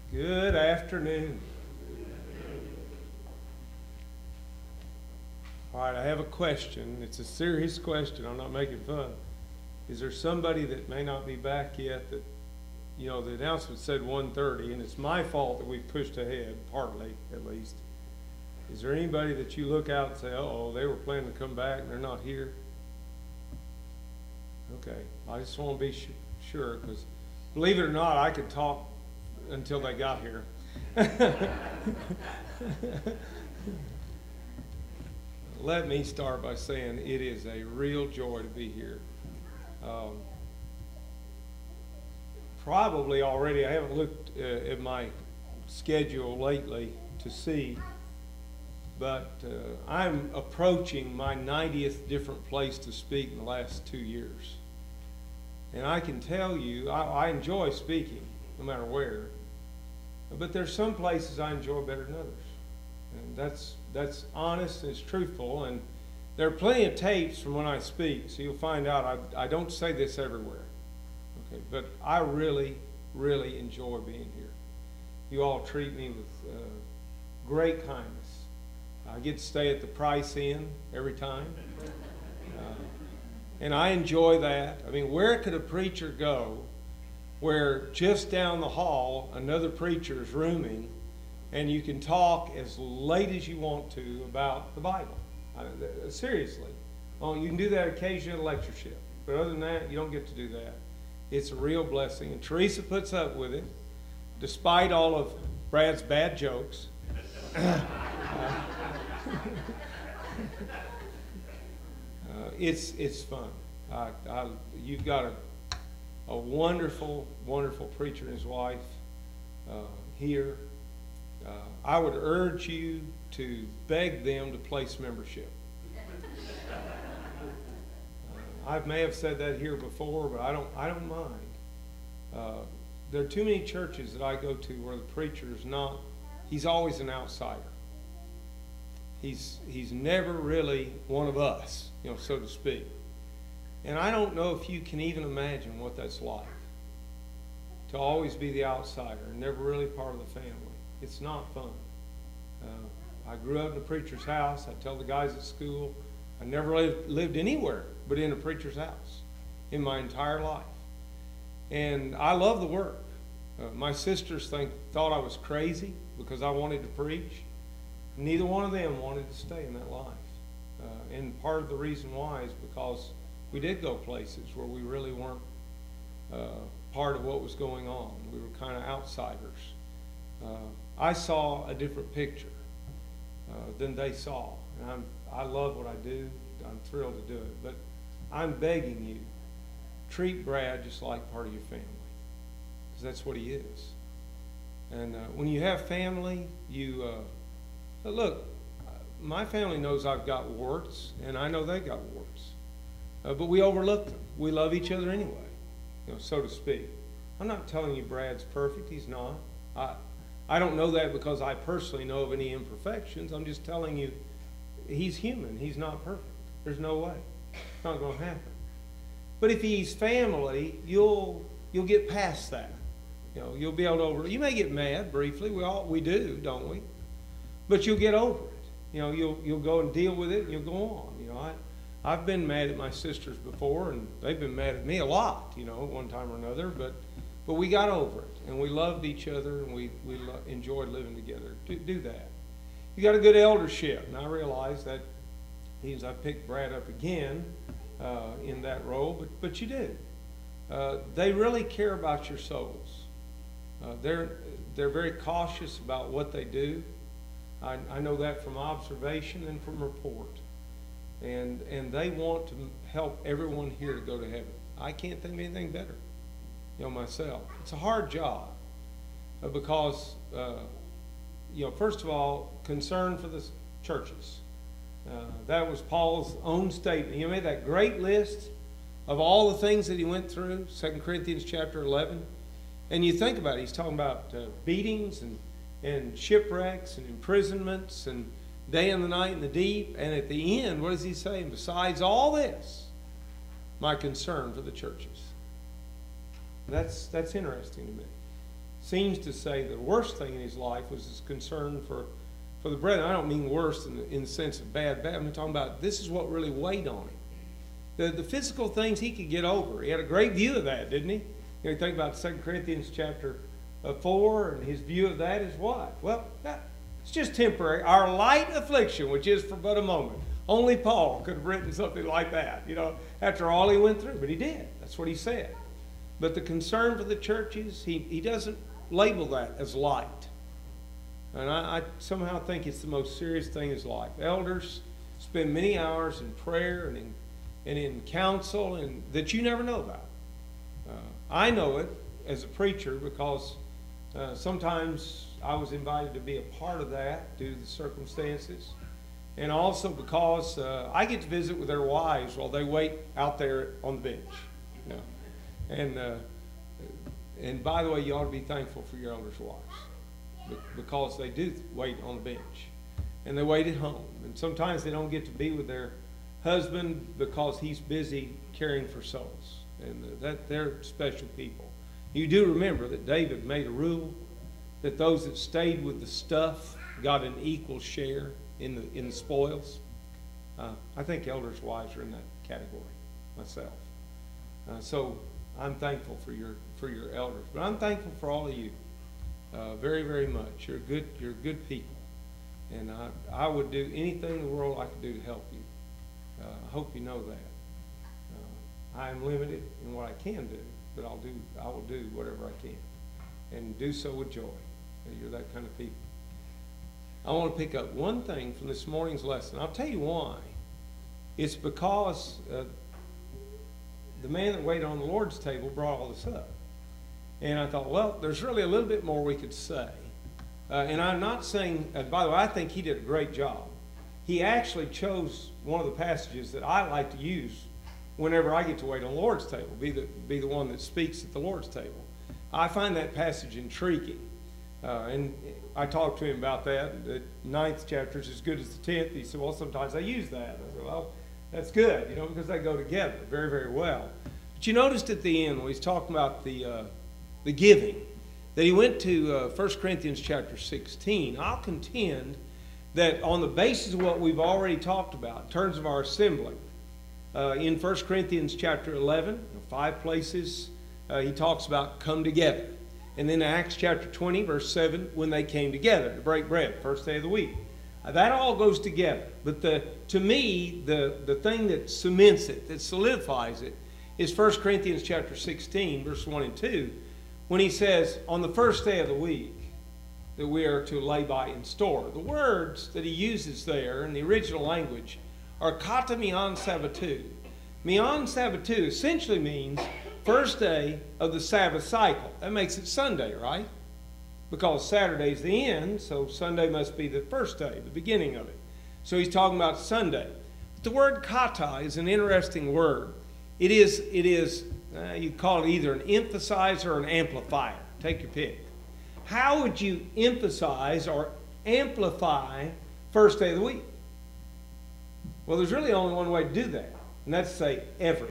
Good afternoon. All right, I have a question. It's a serious question. I'm not making fun. Is there somebody that may not be back yet that, the announcement said 1:30, and it's my fault that we pushed ahead, partly at least. Is there anybody that you look out and say, uh-oh, they were planning to come back and they're not here? Okay, I just want to be sure, because believe it or not, I could talk until they got here. Let me start by saying it is a real joy to be here. Probably already, I haven't looked at my schedule lately to see, but I'm approaching my 90th different place to speak in the last 2 years. And I can tell you, I enjoy speaking, no matter where. But there's some places I enjoy better than others. And that's honest and it's truthful. And there are plenty of tapes from when I speak, so you'll find out I don't say this everywhere. Okay, but I really, really enjoy being here. You all treat me with great kindness. I get to stay at the Price Inn every time. And I enjoy that. I mean, where could a preacher go where just down the hall another preacher is rooming and you can talk as late as you want to about the Bible? Seriously. Oh, you can do that occasionally at a lectureship. But other than that, you don't get to do that. It's a real blessing. And Teresa puts up with it, despite all of Brad's bad jokes. It's fun. You've got a wonderful, wonderful preacher and his wife here. I would urge you to beg them to place membership. I may have said that here before, but I don't mind. There are too many churches that I go to where the preacher is not. He's always an outsider. He's never really one of us, so to speak. And I don't know if you can even imagine what that's like, to always be the outsider and never really part of the family. It's not fun. I grew up in a preacher's house. I tell the guys at school, I never lived anywhere but in a preacher's house in my entire life. And I love the work. My sisters thought I was crazy because I wanted to preach. Neither one of them wanted to stay in that life. And part of the reason why is because we did go places where we really weren't part of what was going on. We were kind of outsiders. I saw a different picture than they saw. And I love what I do. I'm thrilled to do it. But I'm begging you, treat Brad just like part of your family, because that's what he is. And when you have family, look, my family knows I've got warts, and I know they got warts. But we overlook them. We love each other anyway, so to speak. I'm not telling you Brad's perfect. He's not. I don't know that because I personally know of any imperfections. I'm just telling you he's human. He's not perfect. There's no way. It's not going to happen. But if he's family, you'll get past that. You'll be able to you may get mad briefly. We do, don't we? But you'll get over it. You'll go and deal with it, and you'll go on. I've been mad at my sisters before, and they've been mad at me a lot, at one time or another. But we got over it, and we loved each other, and we enjoyed living together. Do that. You got a good eldership, and I realize that means I picked Brad up again in that role, but you do. They really care about your souls. They're very cautious about what they do. I know that from observation and from report. And they want to help everyone here to go to heaven. I can't think of anything better, myself. It's a hard job because, first of all, concern for the churches. That was Paul's own statement. He made that great list of all the things that he went through, 2 Corinthians chapter 11. And you think about it, he's talking about beatings and shipwrecks and imprisonments and day and the night in the deep. And at the end, what does he say? And besides all this, my concern for the churches. That's interesting to me. seems to say the worst thing in his life was his concern for the brethren. I don't mean worse in the sense of bad. I'm talking about this is what really weighed on him. The physical things he could get over. He had a great view of that, didn't he? You know, you think about 2 Corinthians chapter 4, and his view of that is what? Well, it's just temporary. Our light affliction, which is for but a moment. Only Paul could have written something like that, you know, after all he went through. But he did. That's what he said. But the concern for the churches, he doesn't label that as light. And I somehow think it's the most serious thing in his life. Elders spend many hours in prayer and in counsel and that you never know about. I know it as a preacher because sometimes I was invited to be a part of that due to the circumstances. And also because I get to visit with their wives while they wait out there on the bench. You know? And by the way, you ought to be thankful for your elders' wives because they do wait on the bench. And they wait at home. And sometimes they don't get to be with their husband because he's busy caring for souls. And that they're special people. You do remember that David made a rule that those that stayed with the stuff got an equal share in the spoils. I think elders' wives are in that category myself. So I'm thankful for your elders, but I'm thankful for all of you, very, very much. You're good people, and I would do anything in the world I could do to help you. I hope you know that. I am limited in what I can do, but I will do whatever I can, and do so with joy. You're that kind of people. I want to pick up one thing from this morning's lesson. I'll tell you why. It's because the man that waited on the Lord's table brought all this up. And I thought, well, there's really a little bit more we could say. And I'm not saying, by the way, I think he did a great job. He actually chose one of the passages that I like to use whenever I get to wait on the Lord's table, be the one that speaks at the Lord's table. I find that passage intriguing. And I talked to him about that. The 9th chapter is as good as the 10th. He said, well, sometimes I use that. I said, well, that's good, you know, because they go together very, very well. But you noticed at the end when he's talking about the giving, that he went to 1 Corinthians chapter 16. I'll contend that on the basis of what we've already talked about, in terms of our assembly, in 1 Corinthians chapter 11, 5 places, he talks about come together. And then Acts chapter 20, verse 7, when they came together to break bread, first day of the week. That all goes together. But to me, the thing that cements it, that solidifies it, is 1 Corinthians chapter 16, verse 1 and 2, when he says, on the first day of the week, that we are to lay by in store. The words that he uses there in the original language are kata mian sabbatu. Mian sabbatu essentially means first day of the Sabbath cycle. That makes it Sunday, right? Because Saturday's the end, so Sunday must be the first day, the beginning of it. So he's talking about Sunday. But the word kata is an interesting word. It is you call it either an emphasizer or an amplifier. Take your pick. How would you emphasize or amplify first day of the week? Well, there's really only one way to do that, and that's to say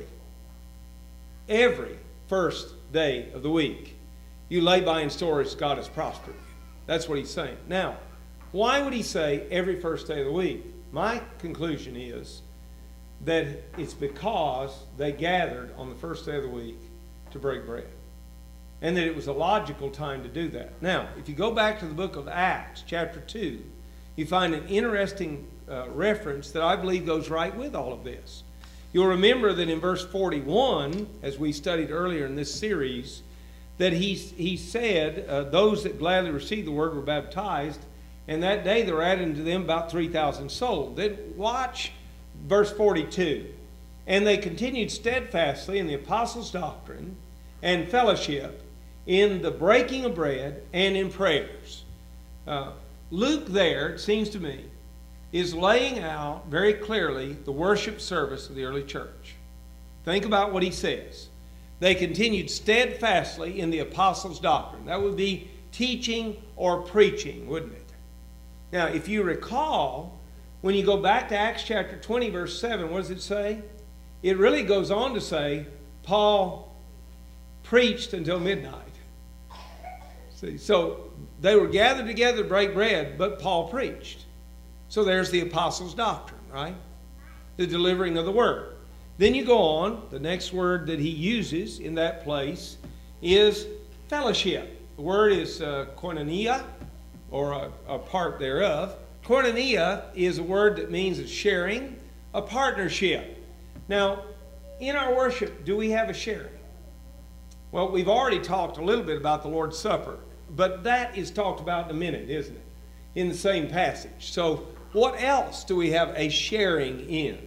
every first day of the week, you lay by in store as God has prospered you. That's what he's saying. Now, why would he say every first day of the week? My conclusion is that it's because they gathered on the first day of the week to break bread. And that it was a logical time to do that. Now, if you go back to the book of Acts, chapter 2, you find an interesting reference that I believe goes right with all of this. You'll remember that in verse 41, as we studied earlier in this series, that he said, those that gladly received the word were baptized, and that day there were added to them about 3,000 souls. Then watch verse 42. And they continued steadfastly in the apostles' doctrine and fellowship, in the breaking of bread, and in prayers. Luke there, it seems to me, is laying out very clearly the worship service of the early church. Think about what he says. They continued steadfastly in the apostles' doctrine. That would be teaching or preaching, wouldn't it? Now, if you recall, when you go back to Acts chapter 20, verse 7, what does it say? It really goes on to say, Paul preached until midnight. See, so they were gathered together to break bread, but Paul preached. So there's the apostles' doctrine, right? The delivering of the word. Then you go on, the next word that he uses in that place is fellowship. The word is koinonia, or a part thereof. Koinonia is a word that means a sharing, a partnership. Now, in our worship, do we have a sharing? Well, we've already talked a little bit about the Lord's Supper, but that is talked about in a minute, isn't it? In the same passage. So, what else do we have a sharing in?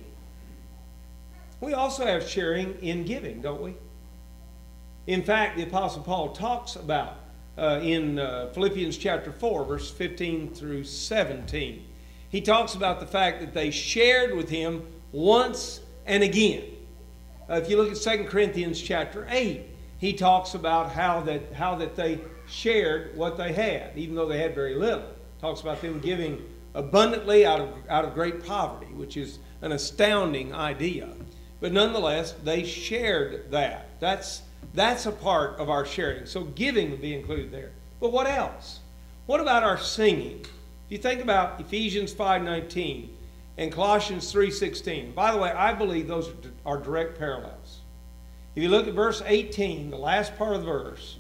We also have sharing in giving, don't we? In fact, the Apostle Paul talks about in Philippians chapter 4, verse 15 through 17. He talks about the fact that they shared with him once and again. If you look at 2 Corinthians chapter 8, he talks about how that they shared what they had, even though they had very little. Talks about them giving abundantly out of great poverty, which is an astounding idea. But nonetheless, they shared that. That's a part of our sharing. So giving would be included there. But what else? What about our singing? If you think about Ephesians 5:19 and Colossians 3:16. By the way, I believe those are direct parallels. If you look at verse 18, the last part of the verse,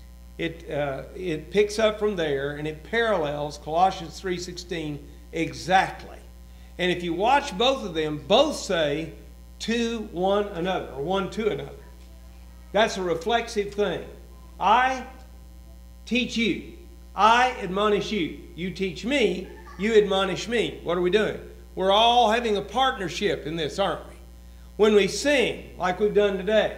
it picks up from there and it parallels Colossians 3:16 exactly. And if you watch both of them, both say to one another, or one to another. That's a reflexive thing. I teach you. I admonish you. You teach me. You admonish me. What are we doing? We're all having a partnership in this, aren't we? When we sing, like we've done today,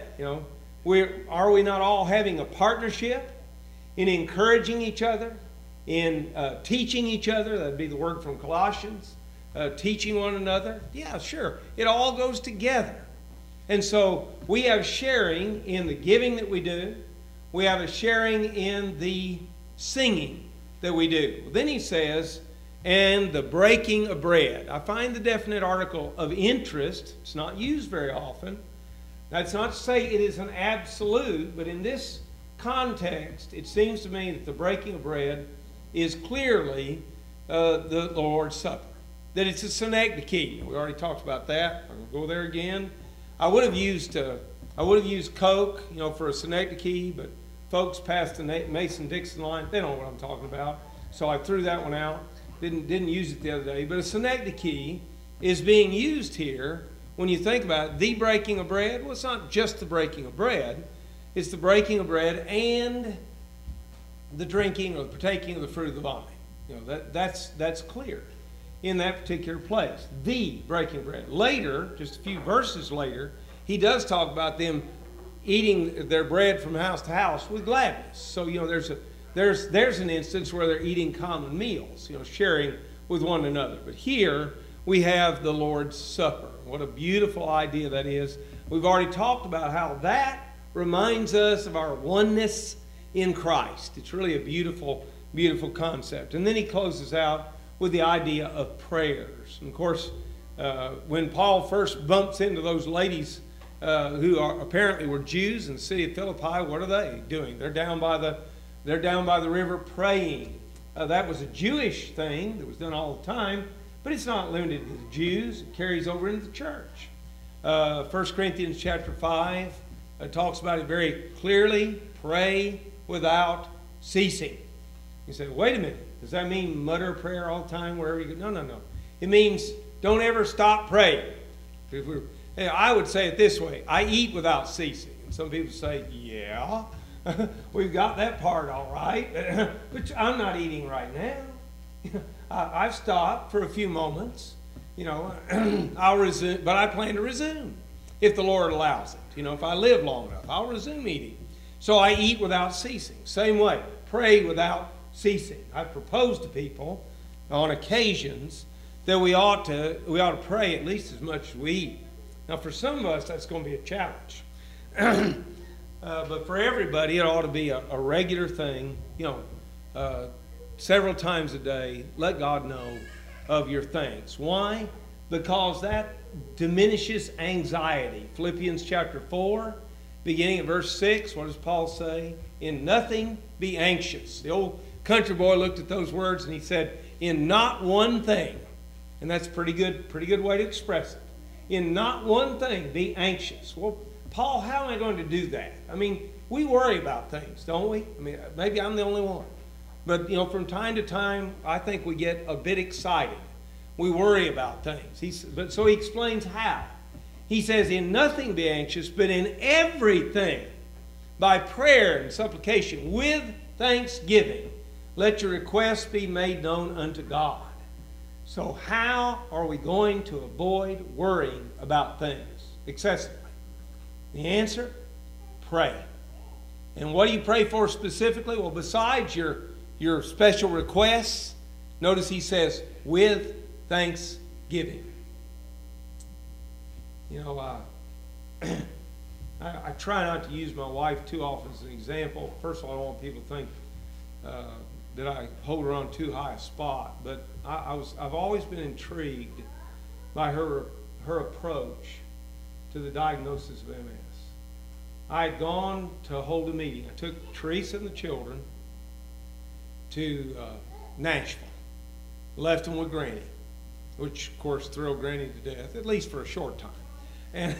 are we not all having a partnership in encouraging each other, in teaching each other? That'd be the word from Colossians. Teaching one another. Yeah, sure. It all goes together. And so we have sharing in the giving that we do. We have a sharing in the singing that we do. Then he says, and the breaking of bread. I find the definite article of interest. It's not used very often. That's not to say it is an absolute, but in this context, it seems to me that the breaking of bread is clearly the Lord's Supper. That it's a synecdoche. We already talked about that. I'm going to go there again. I would have used Coke, for a synecdoche, but folks past the Mason-Dixon line, they don't know what I'm talking about. So I threw that one out. Didn't use it the other day. But a synecdoche is being used here when you think about it. The breaking of bread, well, it's not just the breaking of bread. It's the breaking of bread and the drinking or the partaking of the fruit of the vine. That's clear in that particular place. The breaking of bread. Later, just a few verses later, he does talk about them eating their bread from house to house with gladness. So, there's an instance where they're eating common meals, sharing with one another. But here we have the Lord's Supper. What a beautiful idea that is. We've already talked about how that reminds us of our oneness in Christ. It's really a beautiful, beautiful concept. And then he closes out with the idea of prayers. And of course, when Paul first bumps into those ladies who apparently were Jews in the city of Philippi, what are they doing? They're down by the river praying. That was a Jewish thing that was done all the time, but it's not limited to the Jews. It carries over into the church. 1 Corinthians chapter 5 talks about it very clearly. Pray without ceasing. You say, wait a minute. Does that mean mutter prayer all the time wherever you go? No. It means don't ever stop praying. I would say it this way. I eat without ceasing. And some people say, yeah, we've got that part all right. But I'm not eating right now. I've stopped for a few moments. I'll resume, but I plan to resume if the Lord allows it. If I live long enough, I'll resume eating. So I eat without ceasing. Same way, pray without ceasing. I propose to people on occasions that we ought to pray at least as much as we eat. Now, for some of us, that's going to be a challenge. But for everybody, it ought to be a regular thing. Several times a day, let God know of your thanks. Why? Because that diminishes anxiety. Philippians chapter 4 Beginning at verse 6, what does Paul say? In nothing be anxious. The old country boy looked at those words and he said, in not one thing. And that's a pretty good way to express it. In not one thing be anxious. Well, Paul, how am I going to do that? I mean, we worry about things, don't we? I mean, maybe I'm the only one. But, from time to time, I think we get a bit excited. We worry about things. So he explains how. He says, in nothing be anxious, but in everything, by prayer and supplication, with thanksgiving, let your requests be made known unto God. So how are we going to avoid worrying about things excessively? The answer? Pray. And what do you pray for specifically? Well, besides your special requests, notice he says, with thanksgiving. I try not to use my wife too often as an example. First of all, I don't want people to think that I hold her on too high a spot, but I've always been intrigued by her approach to the diagnosis of MS. I had gone to hold a meeting. I took Teresa and the children to Nashville, left them with Granny, which of course thrilled Granny to death, at least for a short time.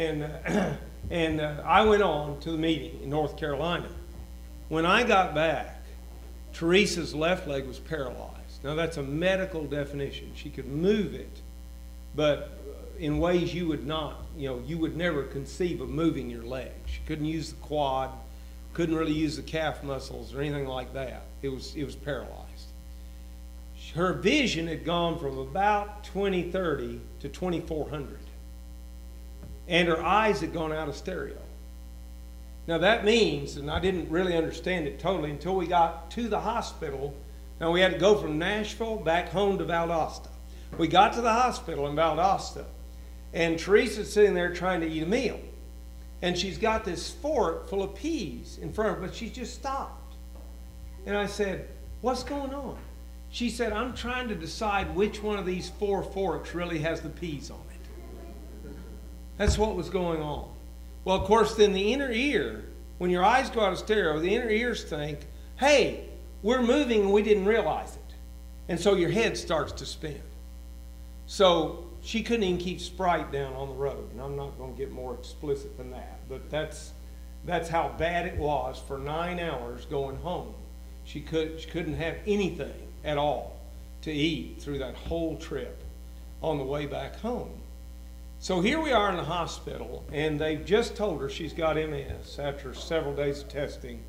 And I went on to the meeting in North Carolina. When I got back, Teresa's left leg was paralyzed. Now that's a medical definition. She could move it, but in ways you would not, you would never conceive of moving your leg. She couldn't use the quad, couldn't really use the calf muscles or anything like that. It was paralyzed. Her vision had gone from about 20/30 to 2400. And her eyes had gone out of stereo. Now that means, and I didn't really understand it totally until we got to the hospital. Now we had to go from Nashville back home to Valdosta. We got to the hospital in Valdosta, and Teresa's sitting there trying to eat a meal. And she's got this fork full of peas in front of her, but she's just stopped. And I said, what's going on? She said, I'm trying to decide which one of these 4 forks really has the peas on it. That's what was going on. Well, of course, then the inner ear, when your eyes go out of stereo, the inner ears think, hey, we're moving and we didn't realize it. And so your head starts to spin. So she couldn't even keep Sprite down on the road. And I'm not going to get more explicit than that. But that's how bad it was for 9 hours going home. She couldn't have anything at all to eat through that whole trip on the way back home. So here we are in the hospital, and they've just told her she's got MS after several days of testing.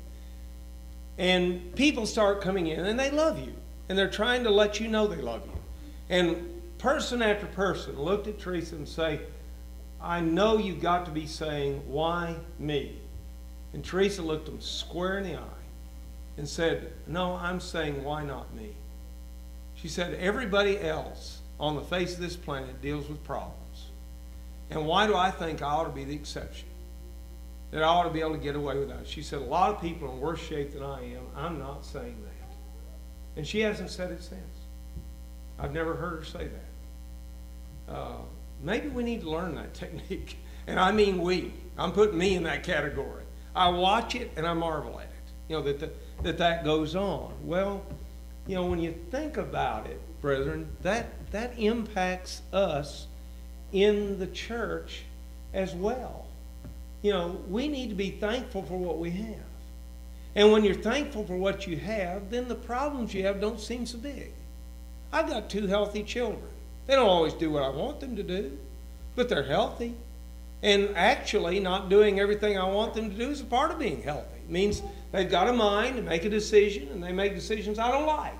And people start coming in, and they love you. And they're trying to let you know they love you. And person after person looked at Teresa and say, I know you've got to be saying, why me? And Teresa looked them square in the eye and said, no, I'm saying, why not me? She said, everybody else on the face of this planet deals with problems. And why do I think I ought to be the exception? That I ought to be able to get away with that? She said, a lot of people are in worse shape than I am. I'm not saying that. And she hasn't said it since. I've never heard her say that. Maybe we need to learn that technique. And I mean we. I'm putting me in that category. I watch it and I marvel at it. That goes on. Well, when you think about it, brethren, that impacts us in the church as well. We need to be thankful for what we have. And when you're thankful for what you have, then the problems you have don't seem so big. I've got 2 healthy children. They don't always do what I want them to do, but they're healthy. And actually, not doing everything I want them to do is a part of being healthy. It means they've got a mind to make a decision, and they make decisions I don't like.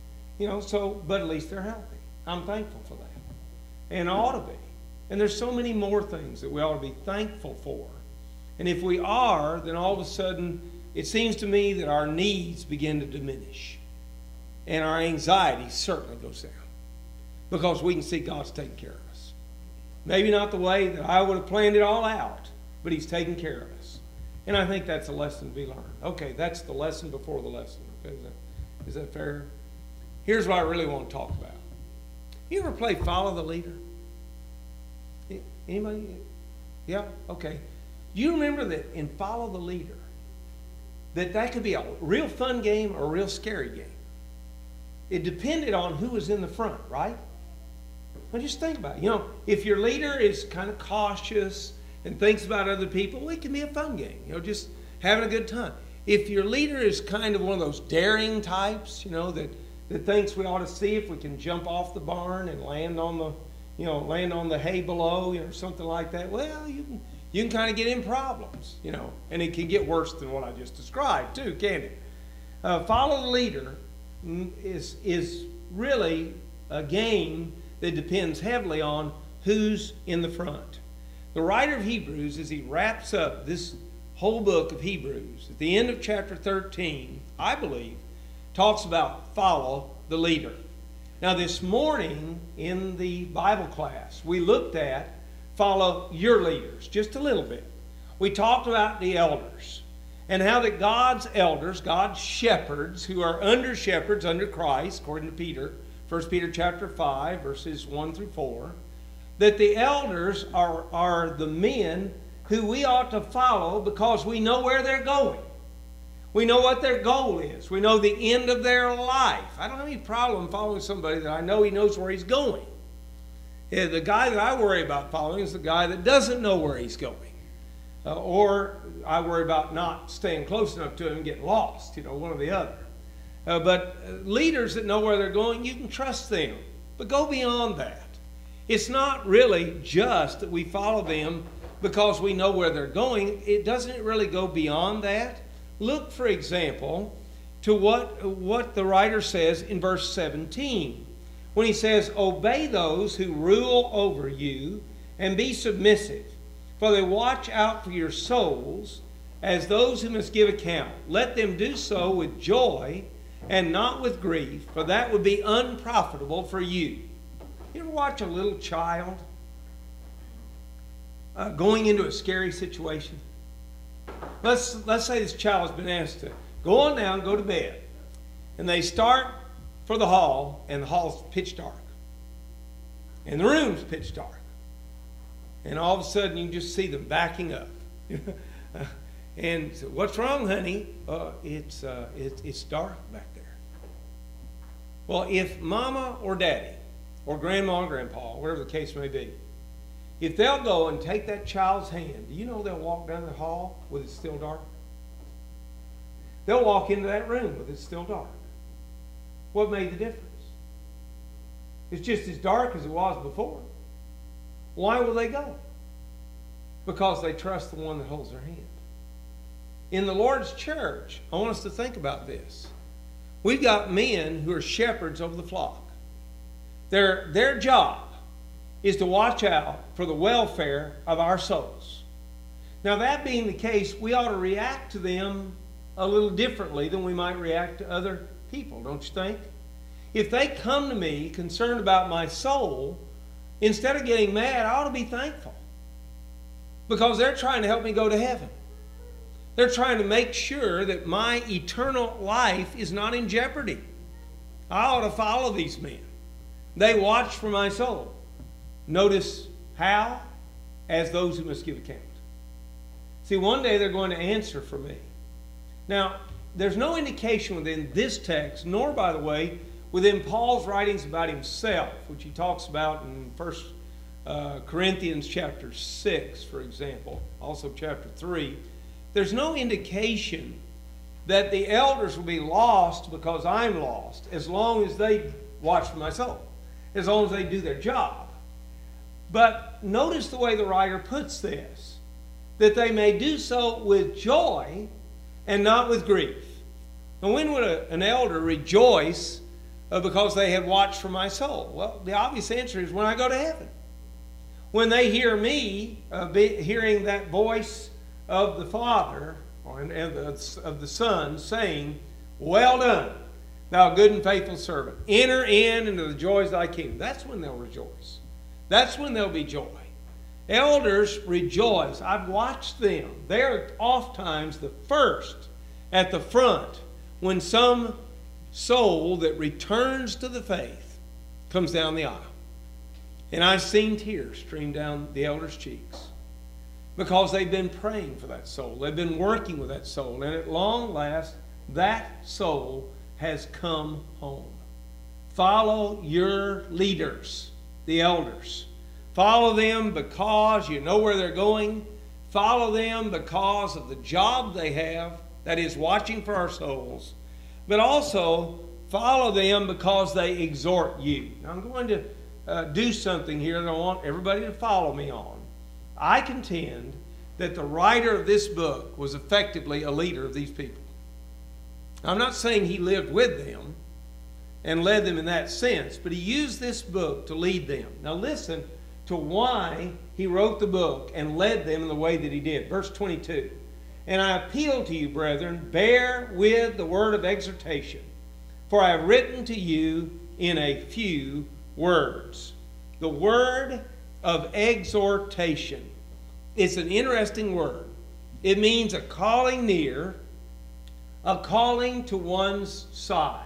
But at least they're healthy. I'm thankful for that. And I ought to be. And there's so many more things that we ought to be thankful for. And if we are, then all of a sudden, it seems to me that our needs begin to diminish. And our anxiety certainly goes down. Because we can see God's taking care of us. Maybe not the way that I would have planned it all out, but He's taking care of us. And I think that's a lesson to be learned. Okay, that's the lesson before the lesson. Okay, is that fair? Here's what I really want to talk about. You ever play Follow the Leader? Anybody? Yeah? Okay. Do you remember that in Follow the Leader, that could be a real fun game or a real scary game? It depended on who was in the front, right? Well, just think about it. You know, if your leader is kind of cautious and thinks about other people, it can be a fun game. You know, just having a good time. If your leader is kind of one of those daring types, you know, that thinks we ought to see if we can jump off the barn and land on the hay below, you know, something like that, well, you can kind of get in problems, you know, and it can get worse than what I just described too, can't it? Follow the Leader is really a game that depends heavily on who's in the front. The writer of Hebrews, as he wraps up this whole book of Hebrews, at the end of chapter 13, I believe, talks about follow the leader. Now this morning in the Bible class, we looked at follow your leaders just a little bit. We talked about the elders and how that God's elders, God's shepherds, who are under shepherds under Christ, according to Peter, 1 Peter chapter 5, verses 1 through 4, that the elders are the men who we ought to follow because we know where they're going. We know what their goal is. We know the end of their life. I don't have any problem following somebody that I know he knows where he's going. Yeah, the guy that I worry about following is the guy that doesn't know where he's going. Or I worry about not staying close enough to him and getting lost, you know, one or the other. But leaders that know where they're going, you can trust them. But go beyond that. It's not really just that we follow them because we know where they're going. It doesn't really go beyond that. Look, for example, to what the writer says in verse 17. When he says, obey those who rule over you and be submissive, for they watch out for your souls as those who must give account. Let them do so with joy and not with grief, for that would be unprofitable for you. You ever watch a little child going into a scary situation? Let's say this child has been asked to go on down, go to bed. And they start for the hall, and the hall's pitch dark. And the room's pitch dark. And all of a sudden, you can just see them backing up. And so, what's wrong, honey? It's dark back there. Well, if mama or daddy, or grandma or grandpa, whatever the case may be, if they'll go and take that child's hand, do you know they'll walk down the hall with it still dark? They'll walk into that room with it still dark. What made the difference? It's just as dark as it was before. Why will they go? Because they trust the one that holds their hand. In the Lord's church, I want us to think about this. We've got men who are shepherds over the flock. Their job is to watch out for the welfare of our souls. Now, that being the case, we ought to react to them a little differently than we might react to other people, don't you think? If they come to me concerned about my soul, instead of getting mad, I ought to be thankful. Because they're trying to help me go to heaven. They're trying to make sure that my eternal life is not in jeopardy. I ought to follow these men. They watch for my soul. Notice how? As those who must give account. See, one day they're going to answer for me. Now, there's no indication within this text, nor, by the way, within Paul's writings about himself, which he talks about in 1 Corinthians chapter 6, for example, also chapter 3. There's no indication that the elders will be lost because I'm lost, as long as they watch for my soul, as long as they do their job. But notice the way the writer puts this, that they may do so with joy and not with grief. And when would an elder rejoice because they had watched for my soul? Well, the obvious answer is when I go to heaven. When they hear me hearing that voice of the Father and of the Son saying, well done, thou good and faithful servant. Enter into the joys of thy kingdom. That's when they'll rejoice. That's when there'll be joy. Elders rejoice. I've watched them. They're oftentimes the first at the front when some soul that returns to the faith comes down the aisle. And I've seen tears stream down the elders' cheeks. because they've been praying for that soul. They've been working with that soul. And at long last, that soul has come home. Follow your leaders, the elders. Follow them because you know where they're going. Follow them because of the job they have, that is watching for our souls. But also follow them because they exhort you. Now I'm going to do something here that I want everybody to follow me on. I contend that the writer of this book was effectively a leader of these people. I'm not saying he lived with them and led them in that sense, but he used this book to lead them. Now listen to why he wrote the book and led them in the way that he did. Verse 22. And I appeal to you, brethren, bear with the word of exhortation, for I have written to you in a few words. The word of exhortation is an interesting word. It means a calling near, a calling to one's side.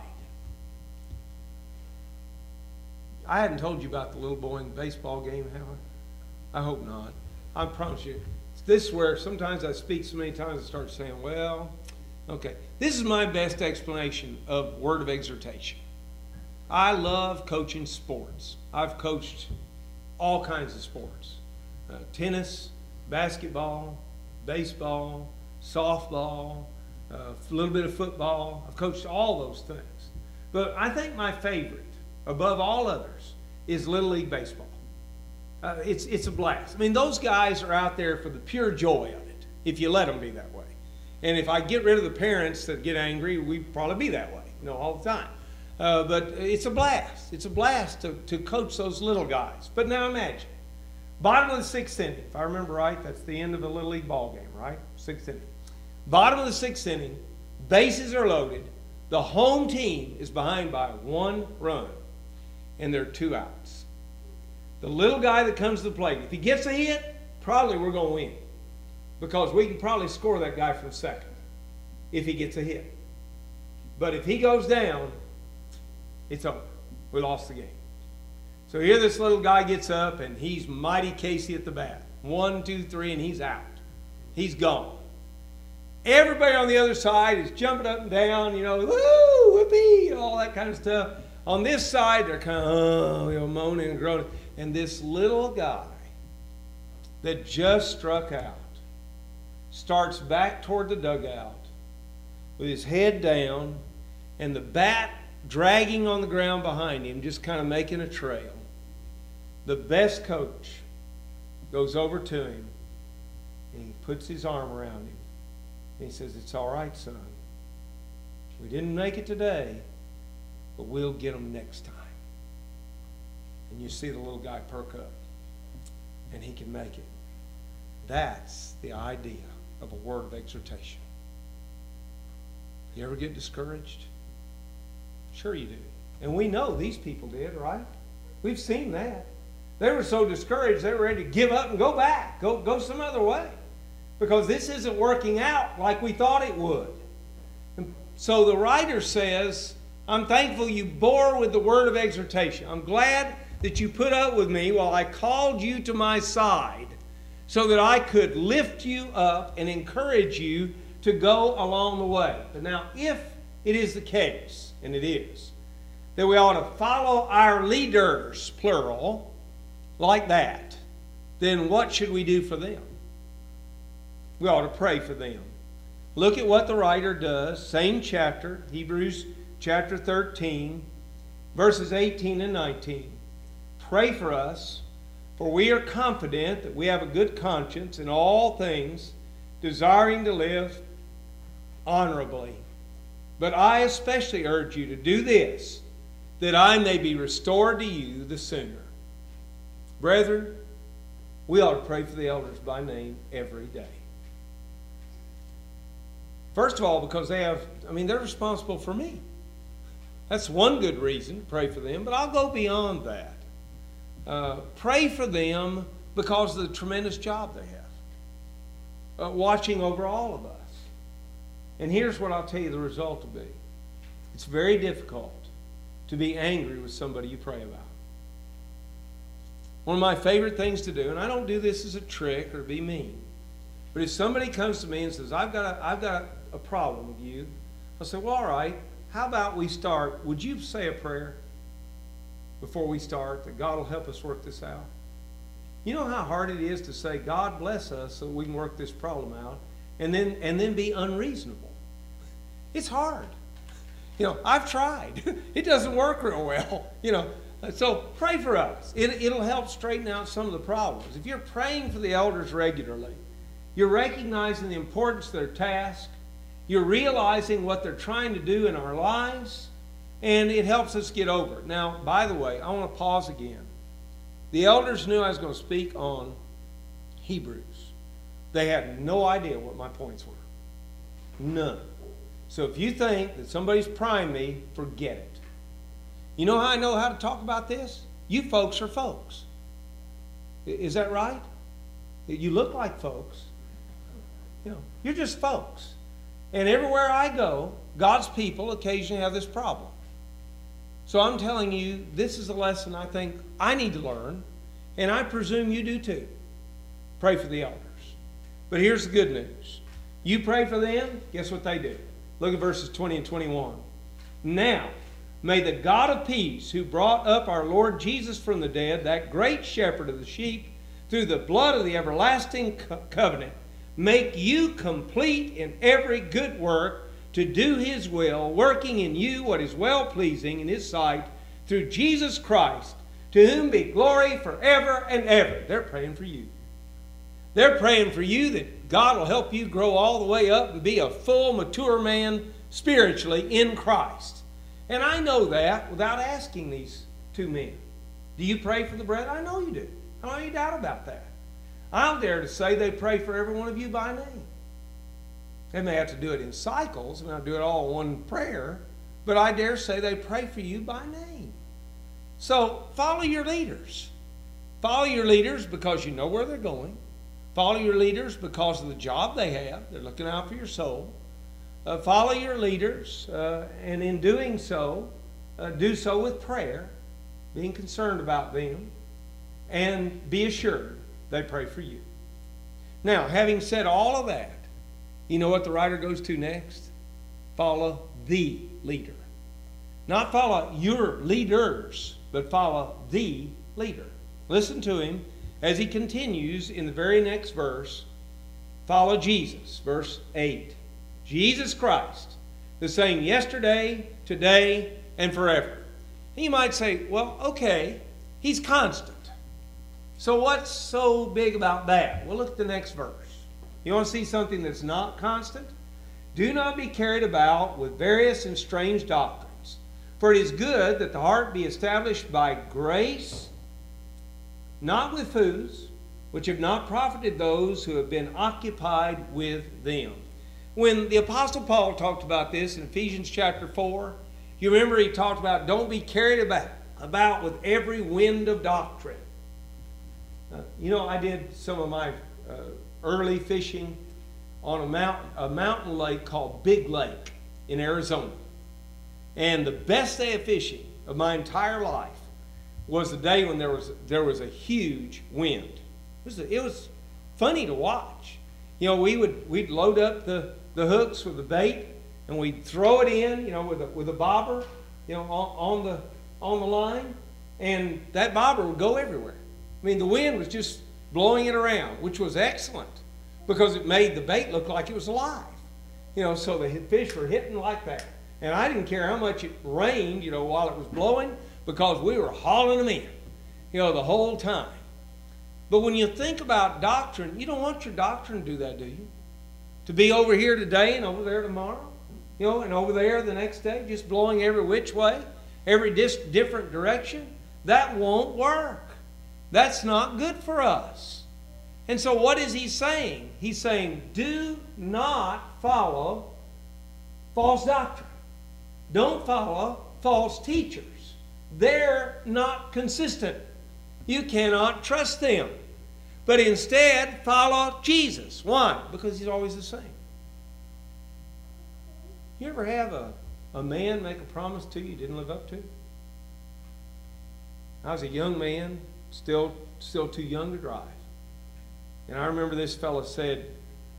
I hadn't told you about the little boy in the baseball game, have I? I hope not. I promise you. This is where sometimes I speak so many times I start saying, well, okay. This is my best explanation of word of exhortation. I love coaching sports. I've coached all kinds of sports. Tennis, basketball, baseball, softball, a little bit of football. I've coached all those things. But I think my favorite, above all others, is Little League Baseball. It's a blast. I mean, those guys are out there for the pure joy of it, if you let them be that way. And if I get rid of the parents that get angry, we'd probably be that way, all the time. But it's a blast. It's a blast to coach those little guys. But now imagine, bottom of the sixth inning, if I remember right, that's the end of the Little League ball game, right? Sixth inning. Bottom of the sixth inning, bases are loaded, the home team is behind by 1 run, and there are 2 outs. The little guy that comes to the plate, if he gets a hit, probably we're going to win, because we can probably score that guy from second if he gets a hit. But if he goes down, it's over. We lost the game. So here this little guy gets up, and he's mighty Casey at the bat. 1, 2, 3, and he's out. He's gone. Everybody on the other side is jumping up and down, woo, whoopee, all that kind of stuff. On this side, they're kind of moaning and groaning. And this little guy that just struck out starts back toward the dugout with his head down and the bat dragging on the ground behind him, just kind of making a trail. The best coach goes over to him and he puts his arm around him and he says, "It's all right, son. We didn't make it today, but we'll get them next time." And you see the little guy perk up, and he can make it. That's the idea of a word of exhortation. You ever get discouraged? Sure you do. And we know these people did, right? We've seen that. They were so discouraged, they were ready to give up and go back, go some other way, because this isn't working out like we thought it would. And so the writer says, I'm thankful you bore with the word of exhortation. I'm glad that you put up with me while I called you to my side so that I could lift you up and encourage you to go along the way. But now, if it is the case, and it is, that we ought to follow our leaders, plural, like that, then what should we do for them? We ought to pray for them. Look at what the writer does, same chapter, Hebrews chapter 13, verses 18 and 19. Pray for us, for we are confident that we have a good conscience in all things, desiring to live honorably. But I especially urge you to do this, that I may be restored to you the sooner. Brethren, we ought to pray for the elders by name every day. First of all, because they're responsible for me. That's one good reason to pray for them, but I'll go beyond that. Pray for them because of the tremendous job they have, watching over all of us. And here's what I'll tell you the result will be. It's very difficult to be angry with somebody you pray about. One of my favorite things to do, and I don't do this as a trick or be mean, But if somebody comes to me and says, I've got a problem with you, I'll say, well, all right, how about we start, would you say a prayer before we start that God will help us work this out? You know how hard it is to say, God bless us so we can work this problem out, and then be unreasonable. It's hard. You know, I've tried. It doesn't work real well. You know, so pray for us. It'll help straighten out some of the problems. If you're praying for the elders regularly, you're recognizing the importance of their task, you're realizing what they're trying to do in our lives, and it helps us get over it. Now, by the way, I want to pause again. The elders knew I was going to speak on Hebrews. They had no idea what my points were. None. So if you think that somebody's prying me, forget it. You know how I know how to talk about this? You folks are folks. Is that right? You look like folks. You know, you're just folks. And everywhere I go, God's people occasionally have this problem. So I'm telling you, this is a lesson I think I need to learn, and I presume you do too. Pray for the elders. But here's the good news. You pray for them, guess what they do? Look at verses 20 and 21. Now, may the God of peace, who brought up our Lord Jesus from the dead, that great shepherd of the sheep, through the blood of the everlasting covenant, make you complete in every good work to do His will, working in you what is well-pleasing in His sight, through Jesus Christ, to whom be glory forever and ever. They're praying for you. They're praying for you that God will help you grow all the way up and be a full, mature man spiritually in Christ. And I know that without asking these two men. Do you pray for the brethren? I know you do. I don't have any doubt about that. I'll dare to say they pray for every one of you by name. They may have to do it in cycles, and not do it all in one prayer, but I dare say they pray for you by name. So follow your leaders. Follow your leaders because you know where they're going. Follow your leaders because of the job they have. They're looking out for your soul. Follow your leaders, and in doing so, do so with prayer, being concerned about them, and be assured they pray for you. Now, having said all of that, you know what the writer goes to next? Follow the leader. Not follow your leaders, but follow the leader. Listen to him as he continues in the very next verse. Follow Jesus, verse 8. Jesus Christ, the same yesterday, today, and forever. And you might say, well, okay, He's constant. So what's so big about that? Well, look at the next verse. You want to see something that's not constant? Do not be carried about with various and strange doctrines, for it is good that the heart be established by grace, not with foods, which have not profited those who have been occupied with them. When the Apostle Paul talked about this in Ephesians chapter 4, you remember he talked about don't be carried about with every wind of doctrine. You know, I did some of my early fishing on a mountain lake called Big Lake in Arizona. And the best day of fishing of my entire life was the day when there was a huge wind. It was funny to watch. You know, we'd load up the hooks with the bait, and we'd throw it in, you know, with a bobber, you know, on the line, and that bobber would go everywhere. I mean, the wind was just blowing it around, which was excellent because it made the bait look like it was alive. You know, so the fish were hitting like that. And I didn't care how much it rained, you know, while it was blowing, because we were hauling them in, you know, the whole time. But when you think about doctrine, you don't want your doctrine to do that, do you? To be over here today and over there tomorrow, you know, and over there the next day, just blowing every which way, every different direction. That won't work. That's not good for us. And so what is he saying? He's saying, do not follow false doctrine. Don't follow false teachers. They're not consistent. You cannot trust them. But instead, follow Jesus. Why? Because He's always the same. You ever have a man make a promise to you didn't live up to? I was a young man, still too young to drive. And I remember this fellow said,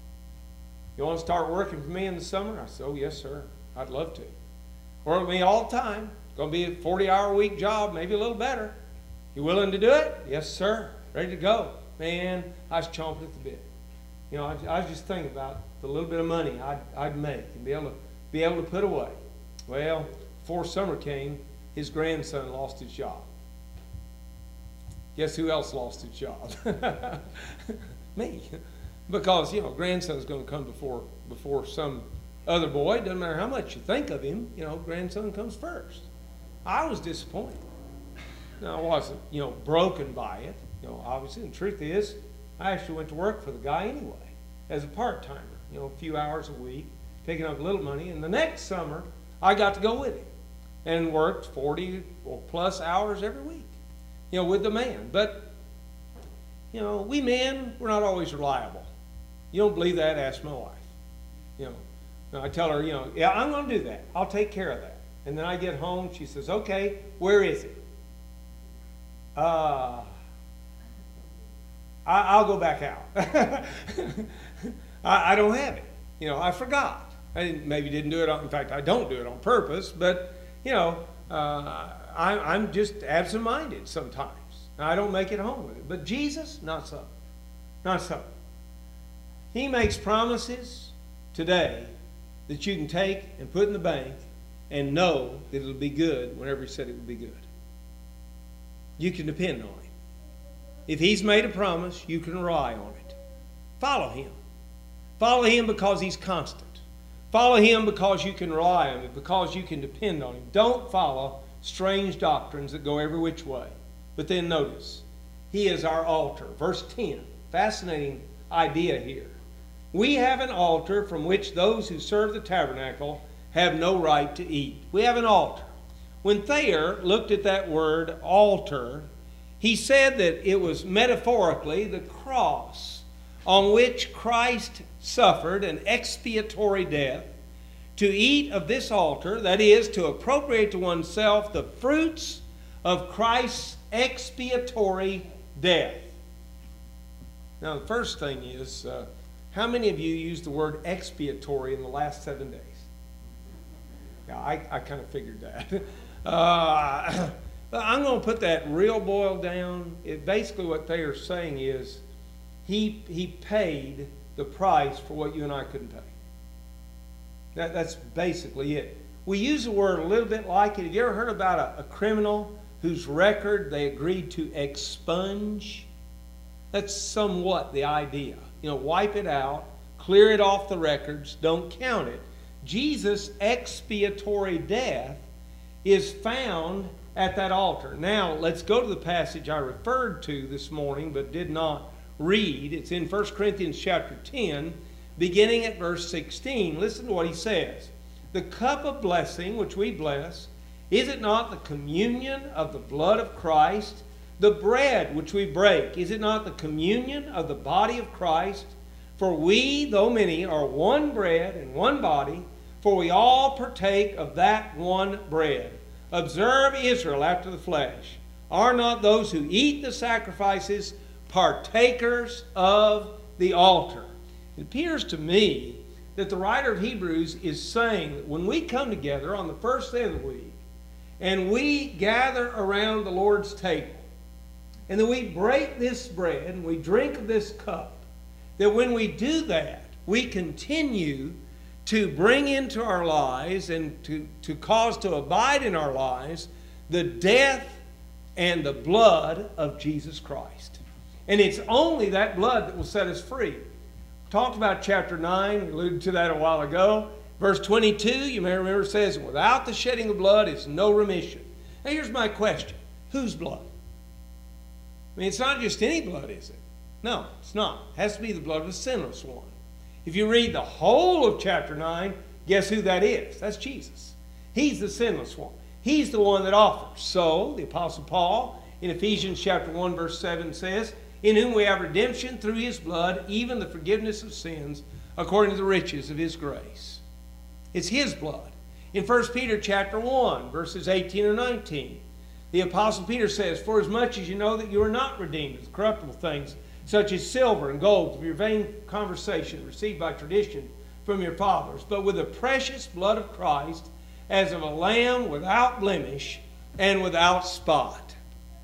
You want to start working for me in the summer? I said, oh, yes, sir. I'd love to. Work with me all the time. It's going to be a 40-hour-a-week job, maybe a little better. You willing to do it? Yes, sir. Ready to go. Man, I was chomping at the bit. You know, I was just thinking about the little bit of money I'd make and be able to put away. Well, before summer came, his grandson lost his job. Guess who else lost his job? Me. Because, you know, grandson's going to come before some other boy. Doesn't matter how much you think of him, you know, grandson comes first. I was disappointed. Now, I wasn't, you know, broken by it. You know, obviously, the truth is, I actually went to work for the guy anyway, as a part-timer, you know, a few hours a week, picking up a little money. And the next summer, I got to go with him and worked 40 or plus hours every week, you know, with the man. But, you know, we men, we're not always reliable. You don't believe that? Ask my wife. You know, and I tell her, you know, yeah, I'm going to do that. I'll take care of that. And then I get home, she says, okay, where is it? I'll go back out. I don't have it. You know, I forgot. Maybe didn't do it on, in fact, I don't do it on purpose, but, you know, I'm just absent-minded sometimes. I don't make it home with it. But Jesus, not so. Not so. He makes promises today that you can take and put in the bank and know that it'll be good whenever he said it would be good. You can depend on him. If he's made a promise, you can rely on it. Follow him. Follow him because he's constant. Follow him because you can rely on him, because you can depend on him. Don't follow strange doctrines that go every which way. But then notice, he is our altar. Verse 10, fascinating idea here. We have an altar from which those who serve the tabernacle have no right to eat. We have an altar. When Thayer looked at that word altar, he said that it was metaphorically the cross on which Christ suffered an expiatory death. To eat of this altar, that is, to appropriate to oneself the fruits of Christ's expiatory death. Now, the first thing is, how many of you used the word expiatory in the last 7 days? Yeah, I kind of figured that. I'm going to put that real boiled down. Basically what they are saying is he paid the price for what you and I couldn't pay. That's basically it. We use the word a little bit like it. Have you ever heard about a criminal whose record they agreed to expunge? That's somewhat the idea. You know, wipe it out, clear it off the records, don't count it. Jesus' expiatory death is found at that altar. Now, let's go to the passage I referred to this morning but did not read. It's in 1 Corinthians chapter 10, beginning at verse 16. Listen to what he says. The cup of blessing which we bless, is it not the communion of the blood of Christ? The bread which we break, is it not the communion of the body of Christ? For we, though many, are one bread and one body, for we all partake of that one bread. Observe Israel after the flesh. Are not those who eat the sacrifices partakers of the altar? It appears to me that the writer of Hebrews is saying that when we come together on the first day of the week and we gather around the Lord's table and then we break this bread and we drink of this cup, that when we do that, we continue to bring into our lives and to cause to abide in our lives the death and the blood of Jesus Christ. And it's only that blood that will set us free. Talked about chapter 9, we alluded to that a while ago. Verse 22, you may remember, says, without the shedding of blood is no remission. Now here's my question. Whose blood? I mean, it's not just any blood, is it? No, it's not. It has to be the blood of a sinless one. If you read the whole of chapter 9, guess who that is? That's Jesus. He's the sinless one. He's the one that offers. So, the Apostle Paul in Ephesians chapter 1 verse 7 says, in whom we have redemption through his blood, even the forgiveness of sins, according to the riches of his grace. It's his blood. In 1 Peter chapter 1, verses 18 and 19, the Apostle Peter says, for as much as you know that you are not redeemed with corruptible things, such as silver and gold, of your vain conversation received by tradition from your fathers, but with the precious blood of Christ, as of a lamb without blemish and without spot.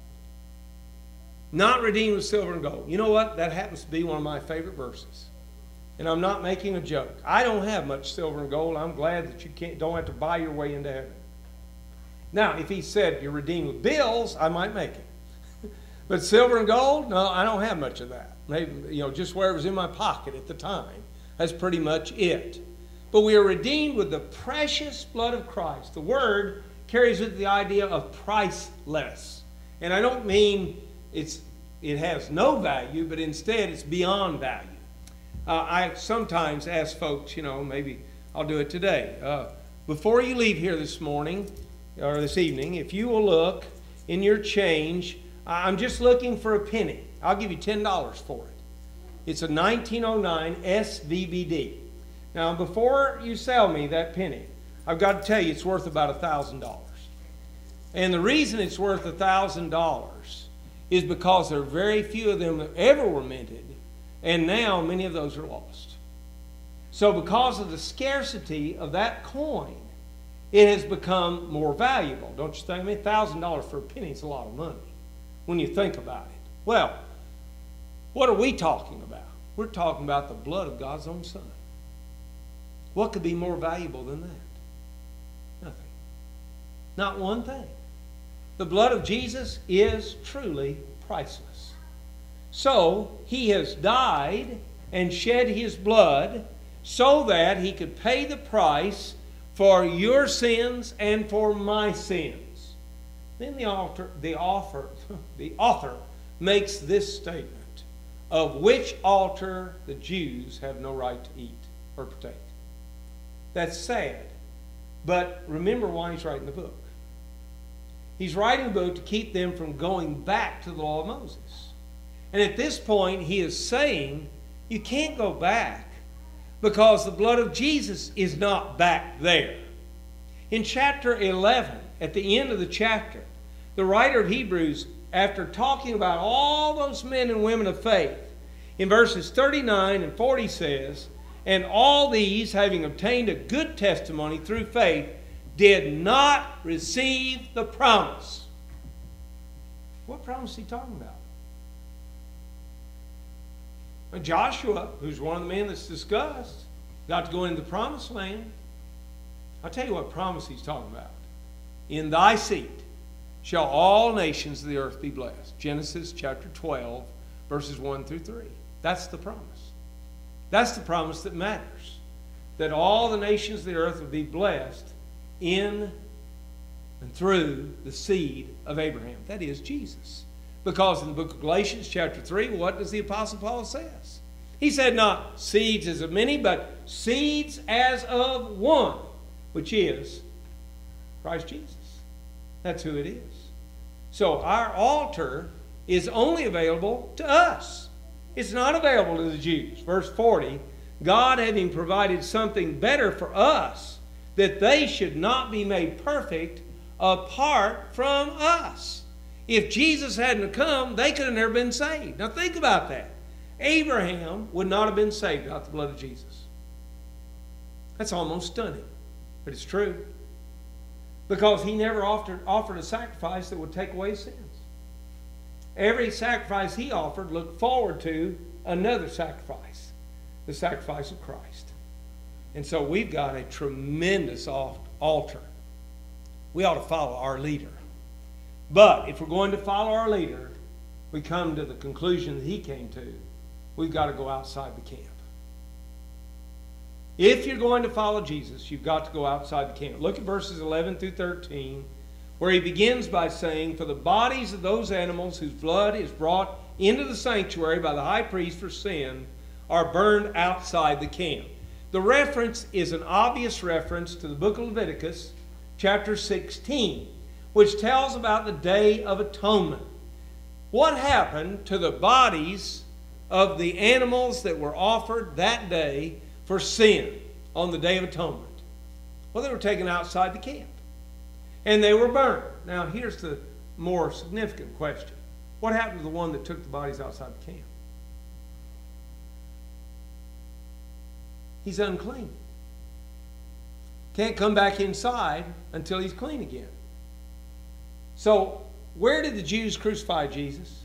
Not redeemed with silver and gold. You know what? That happens to be one of my favorite verses. And I'm not making a joke. I don't have much silver and gold. I'm glad that you don't have to buy your way into heaven. Now, if he said you're redeemed with bills, I might make it. But silver and gold, no, I don't have much of that. Maybe, just whatever's in my pocket at the time. That's pretty much it. But we are redeemed with the precious blood of Christ. The word carries with it the idea of priceless. And I don't mean it has no value, but instead it's beyond value. I sometimes ask folks, maybe I'll do it today. Before you leave here this morning, or this evening, if you will look in your change, I'm just looking for a penny. I'll give you $10 for it. It's a 1909 SVVD. Now, before you sell me that penny, I've got to tell you it's worth about $1,000. And the reason it's worth $1,000 is because there are very few of them that ever were minted, and now many of those are lost. So because of the scarcity of that coin, it has become more valuable. Don't you think? I mean, $1,000 for a penny is a lot of money when you think about it. Well, what are we talking about? We're talking about the blood of God's own Son. What could be more valuable than that? Nothing. Not one thing. The blood of Jesus is truly priceless. So, he has died and shed his blood so that he could pay the price for your sins and for my sins. Then the author makes this statement, of which altar the Jews have no right to eat or partake. That's sad. But remember why he's writing the book. He's writing the book to keep them from going back to the law of Moses. And at this point, he is saying, you can't go back because the blood of Jesus is not back there. In chapter 11, at the end of the chapter, the writer of Hebrews, after talking about all those men and women of faith, in verses 39 and 40 says, and all these, having obtained a good testimony through faith, did not receive the promise. What promise is he talking about? Well, Joshua, who's one of the men that's discussed, got to go into the promised land. I'll tell you what promise he's talking about. In thy seed shall all nations of the earth be blessed. Genesis chapter 12, verses 1 through 3. That's the promise. That's the promise that matters. That all the nations of the earth will be blessed in and through the seed of Abraham. That is Jesus. Because in the book of Galatians chapter 3, what does the Apostle Paul say? He said not seeds as of many, but seeds as of one, which is Christ Jesus. That's who it is. So our altar is only available to us. It's not available to the Jews. Verse 40, God having provided something better for us, that they should not be made perfect apart from us. If Jesus hadn't come, they could have never been saved. Now think about that. Abraham would not have been saved without the blood of Jesus. That's almost stunning, but it's true. Because he never offered a sacrifice that would take away sins. Every sacrifice he offered looked forward to another sacrifice, the sacrifice of Christ. And so we've got a tremendous altar. We ought to follow our leader. But if we're going to follow our leader, we come to the conclusion that he came to. We've got to go outside the camp. If you're going to follow Jesus, you've got to go outside the camp. Look at verses 11 through 13, where he begins by saying, for the bodies of those animals whose blood is brought into the sanctuary by the high priest for sin are burned outside the camp. The reference is an obvious reference to the book of Leviticus, chapter 16, which tells about the Day of Atonement. What happened to the bodies of the animals that were offered that day for sin on the Day of Atonement? Well, they were taken outside the camp. And they were burned. Now, here's the more significant question. What happened to the one that took the bodies outside the camp? he's unclean. Can't come back inside until he's clean again. So, where did the Jews crucify Jesus?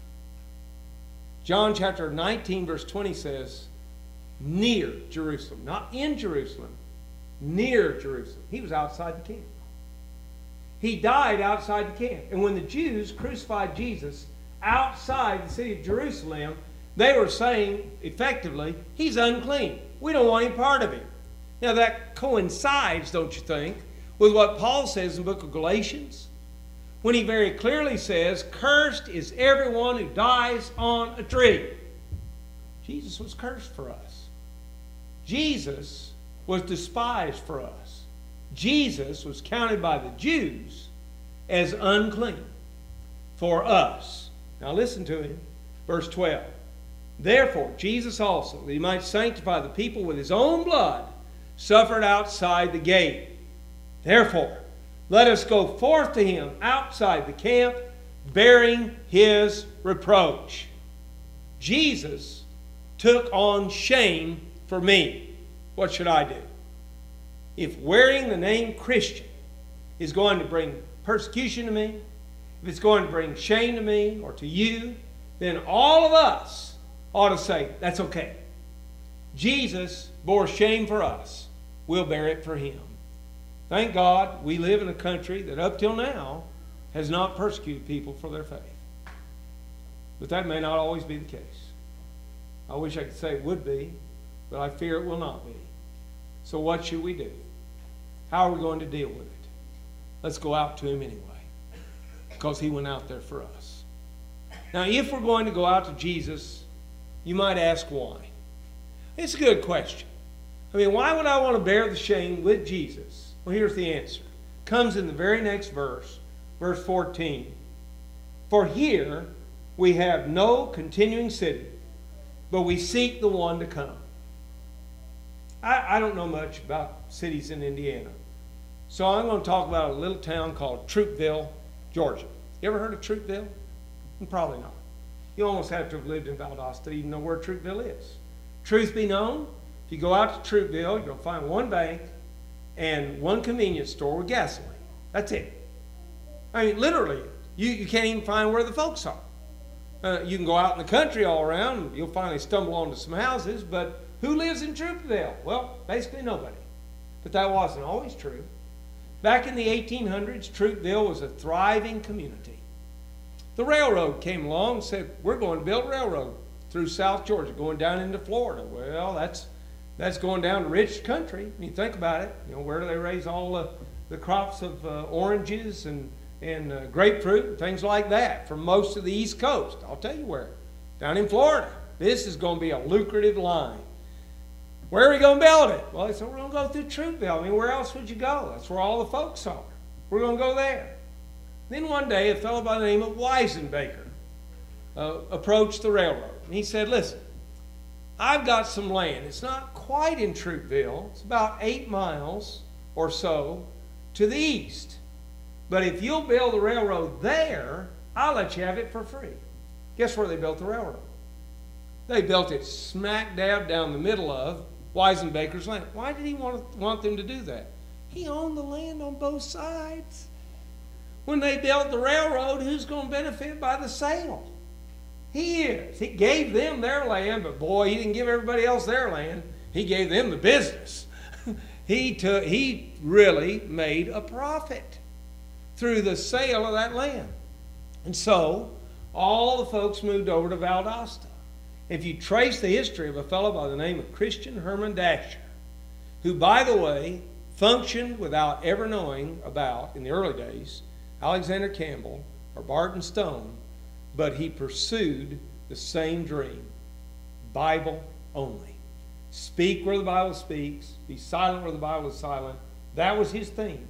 John chapter 19, verse 20 says, near Jerusalem. Not in Jerusalem, near Jerusalem. He was outside the camp. He died outside the camp. And when the Jews crucified Jesus outside the city of Jerusalem, they were saying, effectively, he's unclean. We don't want any part of him. Now that coincides, don't you think, with what Paul says in the book of Galatians, when he very clearly says, cursed is everyone who dies on a tree. Jesus was cursed for us. Jesus was despised for us. Jesus was counted by the Jews as unclean for us. Now listen to him. Verse 12. Therefore, Jesus also, that he might sanctify the people with his own blood, suffered outside the gate. Therefore, let us go forth to him outside the camp, bearing his reproach. Jesus took on shame for me. What should I do? If wearing the name Christian is going to bring persecution to me, if it's going to bring shame to me or to you, then all of us ought to say, that's okay. Jesus bore shame for us. We'll bear it for him. Thank God we live in a country that up till now has not persecuted people for their faith. But that may not always be the case. I wish I could say it would be, but I fear it will not be. So what should we do? How are we going to deal with it? Let's go out to him anyway, because he went out there for us. Now, if we're going to go out to Jesus, you might ask why. It's a good question. I mean, why would I want to bear the shame with Jesus? Well, here's the answer. It comes in the very next verse, verse 14. For here we have no continuing city, but we seek the one to come. I don't know much about cities in Indiana, so I'm going to talk about a little town called Troopville, Georgia. You ever heard of Troopville? Probably not. You almost have to have lived in Valdosta to even know where Troopville is. Truth be known, if you go out to Troopville, you'll find one bank and one convenience store with gasoline. That's it. I mean, literally, you can't even find where the folks are. You can go out in the country all around, and you'll finally stumble onto some houses, but who lives in Troopville? Well, basically nobody. But that wasn't always true. Back in the 1800s, Troopville was a thriving community. The railroad came along and said, we're going to build a railroad through South Georgia, going down into Florida. Well, that's going down to rich country. When you think about it, you know, where do they raise all the crops of oranges and grapefruit and things like that for most of the East Coast? I'll tell you where. Down in Florida. This is going to be a lucrative line. Where are we going to build it? Well, they said, we're going to go through Troopville. I mean, where else would you go? That's where all the folks are. We're going to go there. Then one day, a fellow by the name of Weisenbaker approached the railroad. And he said, listen, I've got some land. It's not quite in Troopville. It's about 8 miles or so to the east. But if you'll build the railroad there, I'll let you have it for free. Guess where they built the railroad? They built it smack dab down the middle of Weisenbaker's land. Why did he want them to do that? He owned the land on both sides. When they built the railroad, who's going to benefit by the sale? He is. He gave them their land, but boy, he didn't give everybody else their land. He gave them the business. He really made a profit through the sale of that land. And so, all the folks moved over to Valdosta. If you trace the history of a fellow by the name of Christian Herman Dasher, who, by the way, functioned without ever knowing about, in the early days, Alexander Campbell or Barton Stone, but he pursued the same dream. Bible only. Speak where the Bible speaks. Be silent where the Bible is silent. That was his theme.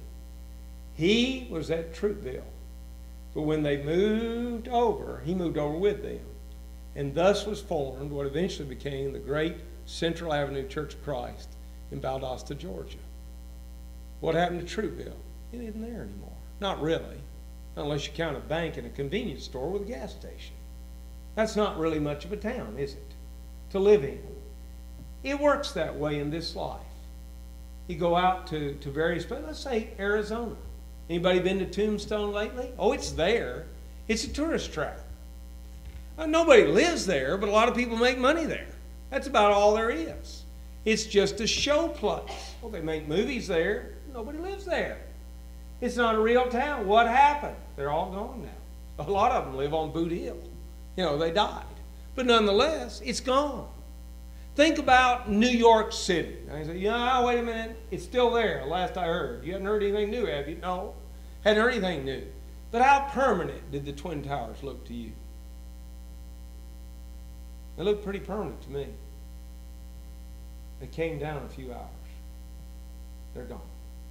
He was at Troopville. But when they moved over, he moved over with them. And thus was formed what eventually became the great Central Avenue Church of Christ in Valdosta, Georgia. What happened to Troopville? It isn't there anymore. Not really, unless you count a bank and a convenience store with a gas station. That's not really much of a town, is it, to live in? It works that way in this life. You go out to various places, let's say Arizona. Anybody been to Tombstone lately? Oh, it's there. It's a tourist trap. Nobody lives there, but a lot of people make money there. That's about all there is. It's just a show place. Well, they make movies there. Nobody lives there. It's not a real town. What happened? They're all gone now. A lot of them live on Boot Hill. You know, they died. But nonetheless, it's gone. Think about New York City. Now you say, yeah, wait a minute. It's still there, last I heard. You haven't heard anything new, have you? No. Hadn't heard anything new. But how permanent did the Twin Towers look to you? They look pretty permanent to me. They came down a few hours. They're gone.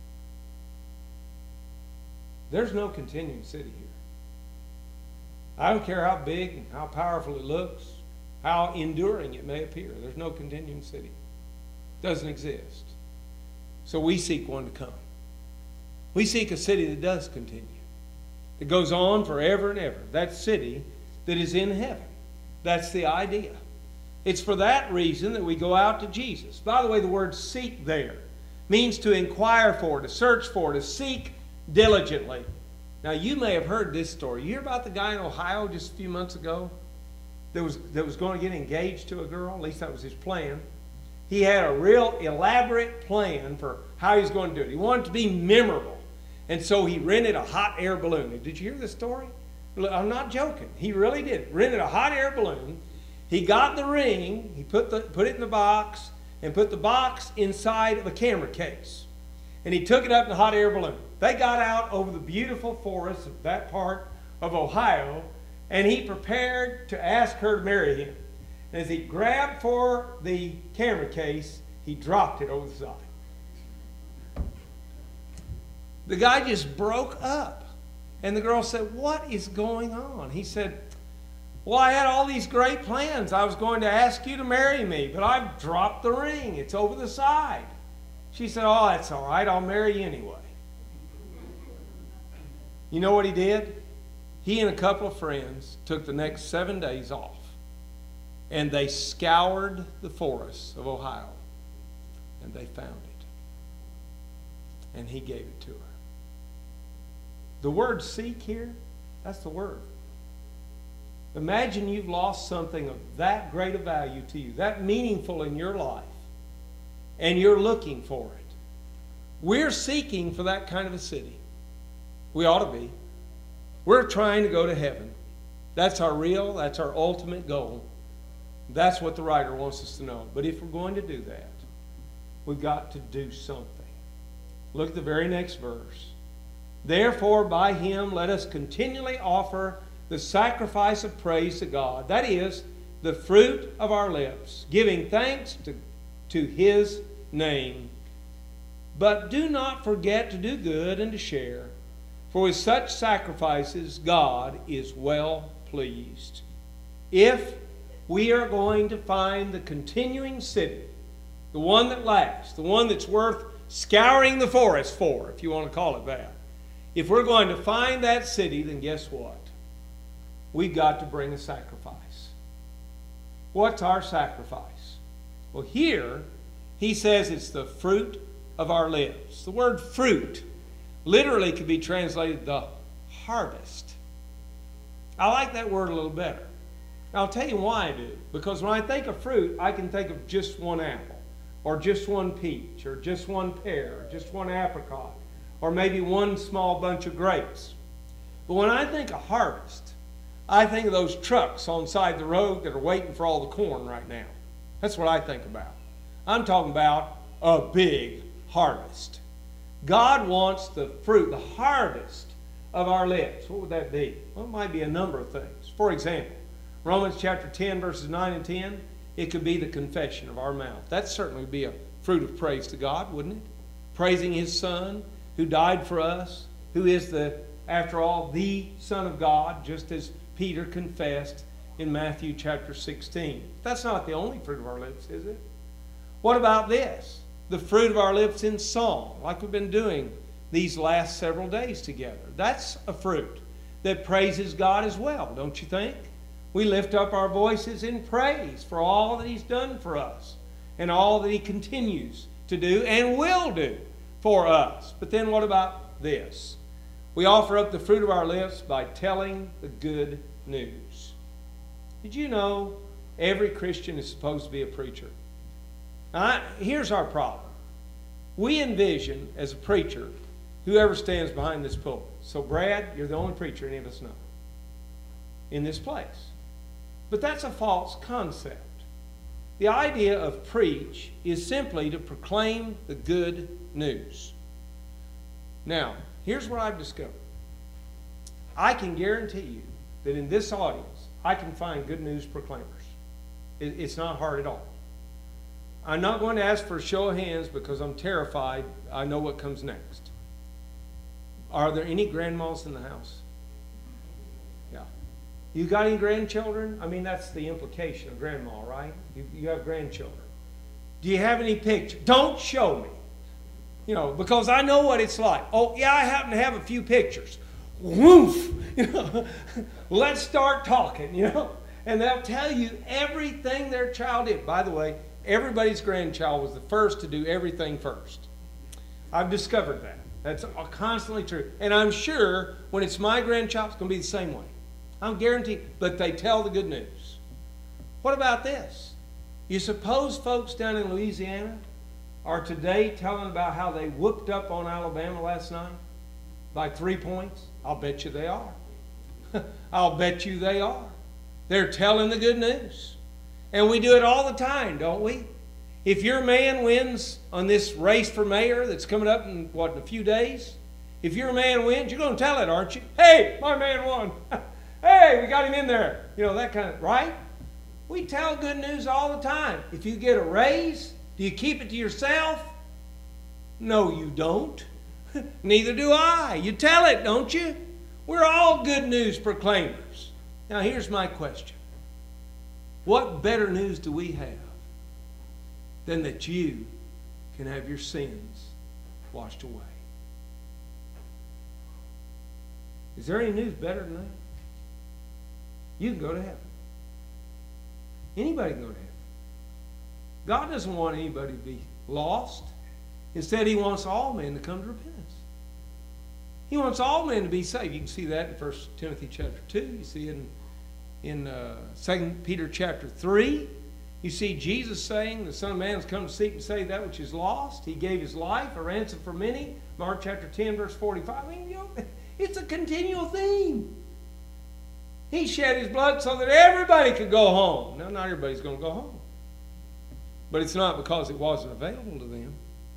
There's no continuing city here. I don't care how big and how powerful it looks, how enduring it may appear. There's no continuing city. It doesn't exist. So we seek one to come. We seek a city that does continue. That goes on forever and ever. That city that is in heaven. That's the idea. It's for that reason that we go out to Jesus. By the way, the word seek there means to inquire for, to search for, to seek diligently. Now, you may have heard this story. You hear about the guy in Ohio just a few months ago that was going to get engaged to a girl? At least that was his plan. He had a real elaborate plan for how he was going to do it. He wanted it to be memorable. And so he rented a hot air balloon. Did you hear this story? I'm not joking. He really did. Rented a hot air balloon. He got the ring. He put it in the box and put the box inside of a camera case. And he took it up in the hot air balloon. They got out over the beautiful forests of that part of Ohio, and he prepared to ask her to marry him. And as he grabbed for the camera case, he dropped it over the side. The guy just broke up. And the girl said, "What is going on?" He said, "Well, I had all these great plans. I was going to ask you to marry me, but I've dropped the ring. It's over the side." She said, "Oh, that's all right. I'll marry you anyway." You know what he did? He and a couple of friends took the next 7 days off, and they scoured the forests of Ohio, and they found it. And he gave it to her. The word seek here, that's the word. Imagine you've lost something of that great a value to you, that meaningful in your life, and you're looking for it. We're seeking for that kind of a city. We ought to be. We're trying to go to heaven. That's our ultimate goal. That's what the writer wants us to know. But if we're going to do that, we've got to do something. Look at the very next verse. "Therefore, by him let us continually offer the sacrifice of praise to God, that is, the fruit of our lips, giving thanks to his name. But do not forget to do good and to share, for with such sacrifices God is well pleased." If we are going to find the continuing city, the one that lasts, the one that's worth scouring the forest for, if you want to call it that, if we're going to find that city, then guess what? We've got to bring a sacrifice. What's our sacrifice? Well, here he says it's the fruit of our lips. The word fruit literally could be translated the harvest. I like that word a little better. I'll tell you why I do. Because when I think of fruit, I can think of just one apple, or just one peach, or just one pear, or just one apricot, or maybe one small bunch of grapes. But when I think of harvest, I think of those trucks on the side of the road that are waiting for all the corn right now. That's what I think about. I'm talking about a big harvest. God wants the fruit, the harvest of our lips. What would that be? Well, it might be a number of things. For example, Romans chapter 10, verses 9 and 10, it could be the confession of our mouth. That certainly would be a fruit of praise to God, wouldn't it? Praising his Son, who died for us, who is, after all, the Son of God, just as Peter confessed in Matthew chapter 16. That's not the only fruit of our lips, is it? What about this? The fruit of our lips in song, like we've been doing these last several days together. That's a fruit that praises God as well, don't you think? We lift up our voices in praise for all that he's done for us. and all that He continues to do and will do for us. But then what about this? We offer up the fruit of our lips by telling the good news. Did you know every Christian is supposed to be a preacher? Here's our problem. We envision, as a preacher, whoever stands behind this pulpit. So, Brad, you're the only preacher any of us know in this place. But that's a false concept. The idea of preach is simply to proclaim the good news. Now, here's what I've discovered. I can guarantee you that in this audience, I can find good news proclaimers. It's not hard at all. I'm not going to ask for a show of hands because I'm terrified. I know what comes next. Are there any grandmas in the house? Yeah. You got any grandchildren? I mean, that's the implication of grandma, right? You have grandchildren. Do you have any pictures? Don't show me. You know, because I know what it's like. Oh, yeah, I happen to have a few pictures. Woof! You know, let's start talking, you know. And they'll tell you everything their child did. By the way, everybody's grandchild was the first to do everything first. I've discovered that. That's constantly true. And I'm sure when it's my grandchild, it's going to be the same way. I'm guaranteed. But they tell the good news. What about this? You suppose folks down in Louisiana are today telling about how they whooped up on Alabama last night by 3 points? I'll bet you they are. I'll bet you they are. They're telling the good news. And we do it all the time, don't we? If your man wins on this race for mayor that's coming up in, in a few days, if your man wins, you're going to tell it, aren't you? Hey, my man won. Hey, we got him in there. You know, that kind of, right? We tell good news all the time. If you get a raise, do you keep it to yourself? No, you don't. Neither do I. You tell it, don't you? We're all good news proclaimers. Now, here's my question. What better news do we have than that you can have your sins washed away? Is there any news better than that? You can go to heaven. Anybody can go to heaven. God doesn't want anybody to be lost. Instead, He wants all men to come to repentance. He wants all men to be saved. You can see that in 1 Timothy chapter 2. You see it in 2 Peter chapter 3. You see Jesus saying, the Son of Man has come to seek and save that which is lost. He gave His life, a ransom for many. Mark chapter 10, verse 45. I mean, you know, it's a continual theme. He shed His blood so that everybody could go home. Now, not everybody's going to go home. But it's not because it wasn't available to them.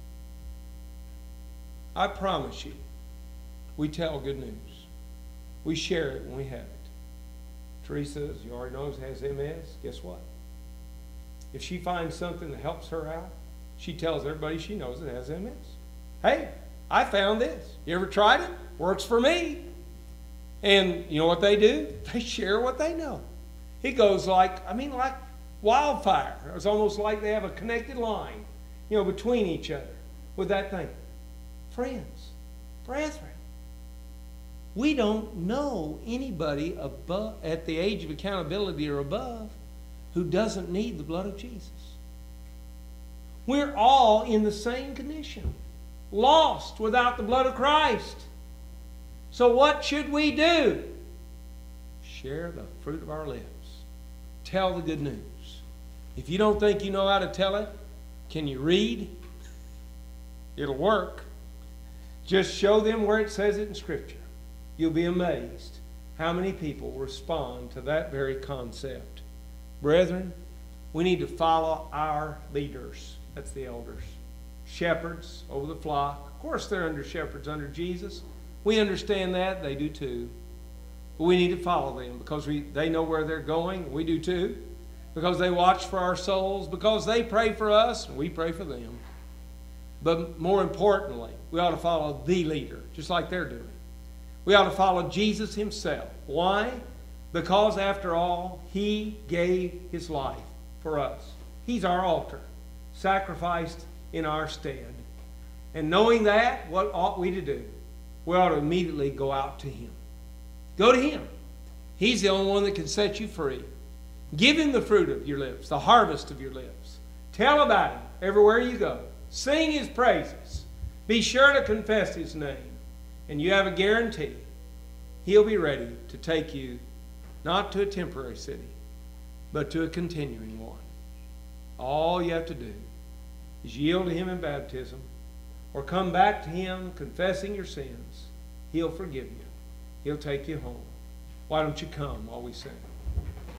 I promise you, we tell good news. We share it when we have it. Teresa, as you already know, has MS. Guess what? If she finds something that helps her out, she tells everybody she knows that has MS. Hey, I found this. You ever tried it? Works for me. And you know what they do? They share what they know. It goes like wildfire. It's almost like they have a connected line, you know, between each other with that thing. Friends, brethren, we don't know anybody above, at the age of accountability or above, who doesn't need the blood of Jesus. We're all in the same condition, lost without the blood of Christ. So what should we do? Share the fruit of our lips. Tell the good news. If you don't think you know how to tell it, can you read? It'll work. Just show them where it says it in Scripture. You'll be amazed how many people respond to that very concept. Brethren, we need to follow our leaders. That's the elders. Shepherds over the flock. Of course, they're under shepherds under Jesus. We understand that. They do too. But we need to follow them because they know where they're going. We do too. Because they watch for our souls. Because they pray for us and we pray for them. But more importantly, we ought to follow the leader, just like they're doing. We ought to follow Jesus Himself. Why? Because after all, He gave His life for us. He's our altar, sacrificed in our stead. And knowing that, what ought we to do? We ought to immediately go out to Him. Go to Him. He's the only one that can set you free. Give Him the fruit of your lips, the harvest of your lips. Tell about Him everywhere you go. Sing His praises. Be sure to confess His name. And you have a guarantee He'll be ready to take you not to a temporary city, but to a continuing one. All you have to do is yield to Him in baptism or come back to Him confessing your sins. He'll forgive you. He'll take you home. Why don't you come while we sing?